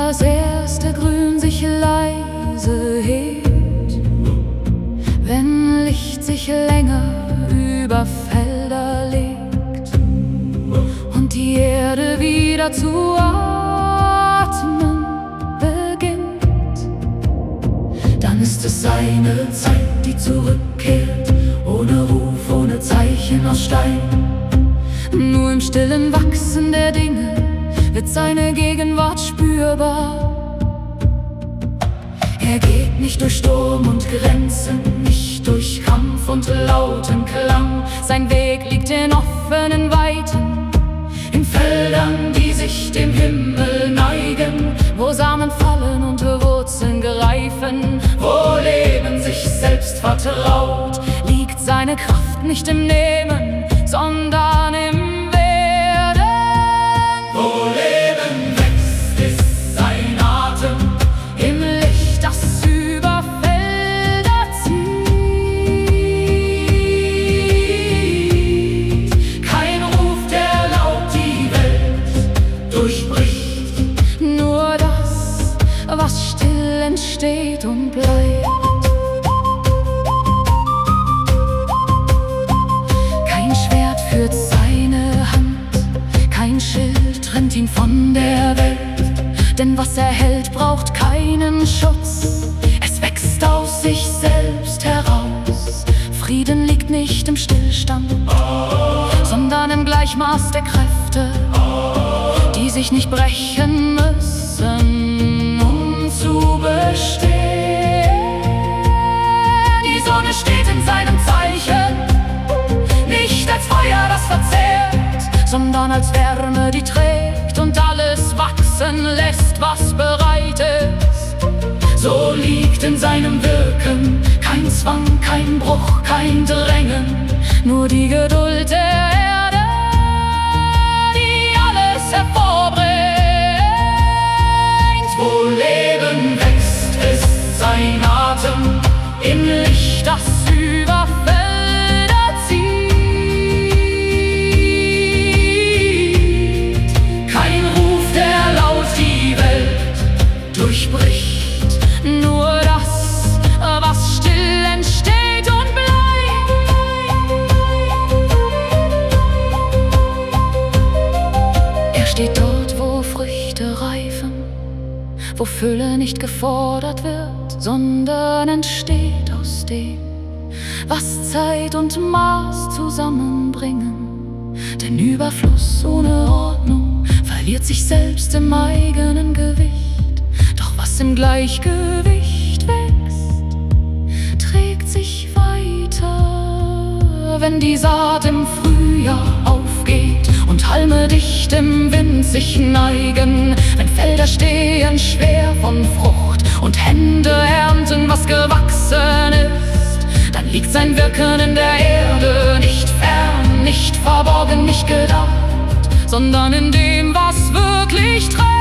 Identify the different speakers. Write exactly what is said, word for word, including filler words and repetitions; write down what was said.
Speaker 1: das erste Grün sich leise hebt, wenn Licht sich länger über Felder legt und die Erde wieder zu atmen beginnt, dann ist es seine Zeit, die zurückkehrt, ohne Ruf, ohne Zeichen aus Stein. Nur im stillen Wachsen der Dinge wird seine Gegenwart spürbar. Er geht nicht durch Sturm und Grenzen, nicht durch Kampf und lauten Klang. Sein Weg liegt in offenen Weiten, in Feldern, die sich dem Himmel neigen, wo Samen fallen und Wurzeln greifen, wo Leben sich selbst vertraut. Liegt seine Kraft nicht im Nehmen, sondern im Werden. Wo Leben wächst, ist sein Atem, im Licht, das über Felder zieht. Kein Ruf, der laut die Welt durchbricht, nur das, was still entsteht und bleibt. Führt seine Hand, kein Schild trennt ihn von der Welt, denn was er hält, braucht keinen Schutz, es wächst aus sich selbst heraus. Frieden liegt nicht im Stillstand, sondern im Gleichmaß der Kräfte, die sich nicht brechen müssen, um zu bestehen. Die Sonne steht in seinem Zeichen, nicht als Feuer, das verzehrt, sondern als Wärme, die trägt und alles wachsen lässt, was bereit ist. So liegt in seinem Wirken kein Zwang, kein Bruch, kein Drängen, nur die Geduld der Erde, die alles hervorbringt. Wo Leben wächst, ist sein Atem, im Licht, das über Felder zieht. Durchbricht nur das, was still entsteht und bleibt. Er steht dort, wo Früchte reifen, wo Fülle nicht gefordert wird, sondern entsteht aus dem, was Zeit und Maß zusammenbringen. Denn Überfluss ohne Ordnung verliert sich selbst im eigenen Gewicht. Im Gleichgewicht wächst, trägt sich weiter. Wenn die Saat im Frühjahr aufgeht und Halme dicht im Wind sich neigen, wenn Felder stehen schwer von Frucht und Hände ernten, was gewachsen ist, dann liegt sein Wirken in der Erde, nicht fern, nicht verborgen, nicht gedacht, sondern in dem, was wirklich trägt.